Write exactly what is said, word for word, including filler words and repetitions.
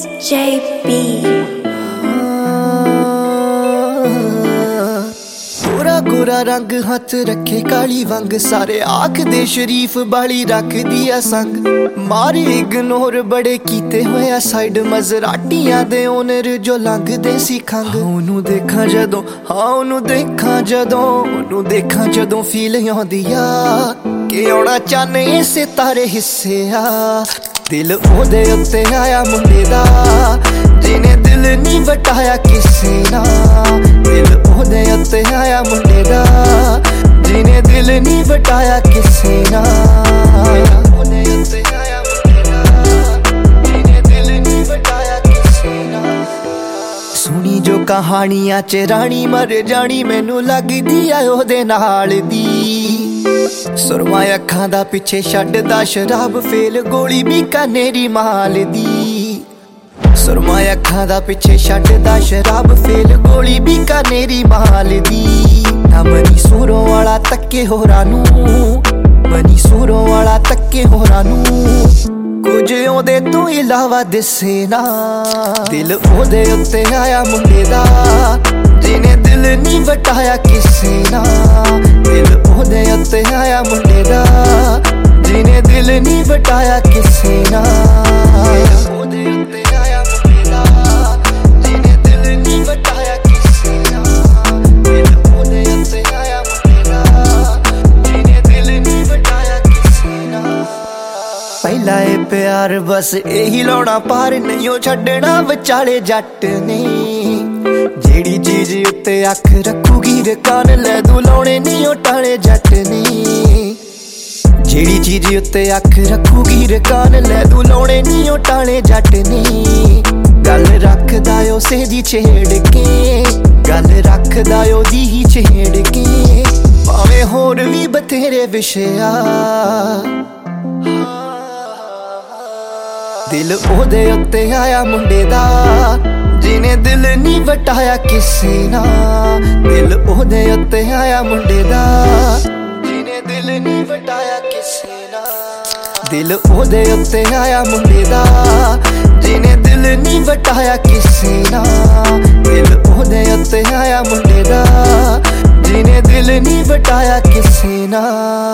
S J B। Gora Gora रंग हथ रखे काली वंग, सारे आख दे शरीफ बाली रख दिया संग। मारे इग्नोर बड़े कीते होया साइड, मजराटियां दे ओनर जो लंघ दे सी खंग। ओनू देखा जदों हाँ ओनू देखा जदों ओनू देखा जदों फील आउंदी आ कि आउणा चाहने सितारे हिस्से आ। दिल ओदे उत्ते आया मुंडे दा जिने दिल नी वटाया किसे ना। दिल ओदे उत्ते आया मुंडे दा जिने दिल नी वटाया किसे ना। ओदे उत्ते आया मुंडे दा जिने दिल नी वटाया किसे ना। सुनी जो कहानियां च रानी मर जानी, मैनू लगदी आ ओदे नाल दी। सुरमा अखां दा पिछे छड्डदा शराब फेल, गोली बीकानेरी माल दी। सुरमा अखां दा पिछे छड्डदा शराब फेल, गोली बीकानेरी माल दी। ना मनी सूरों वाला तक्के होरां नू, मनी सूरों वाला तक्के होरां नू, कुछ ओदे तों इलावा दिसे ना। दिल ओदे उत्ते आया मुंडे दा जिने दिल नी वटाया किसे ना। दिल ओदे उत्ते आया मुंडे दा जिने दिल नी वटाया किसे ना। ओदे उत्ते आया मुंडे दा जिने दिल नी वटाया किसे ना। दिल ओदे उत्ते आया मुंडे दा जिने दिल नी वटाया किसे ना। पहला ए प्यार बस यही लाउणा पार, नहीं ओ छड्डना विचाले जट ने। जेड़ी चीज उत्ते अख रखूगी रकान, लै दू लाउणे नहीं ओ टाले जट ने। जेड़ी चीज उत्ते अख रखूगी रकान, लै दू लाउणे नहीं ओ टाले जट ने। गल रखदा ओ सेदी छेड़ के, गल रखदा ओ दी ही छेड़ के, भावें होर भी बथेरे विषया। दिल ओदे उत्ते आया मुंडे दा जिने दिल नी वटाया किसे ना। दिल ओदे उत्ते आया मुंडे दा जिने दिल नी वटाया किसे ना। दिल ओदे उत्ते आया मुंडे दा जिने दिल नी वटाया किसे ना। दिल ओदे उत्ते आया मुंडे दा जिने दिल नी वटाया किसे ना।